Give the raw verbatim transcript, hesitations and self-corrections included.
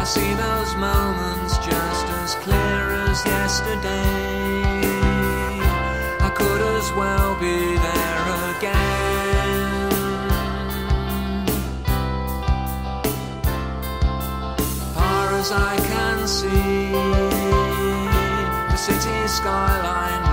I see those moments just as clear as yesterday. I could as well be there again. Far as I can see, the city skyline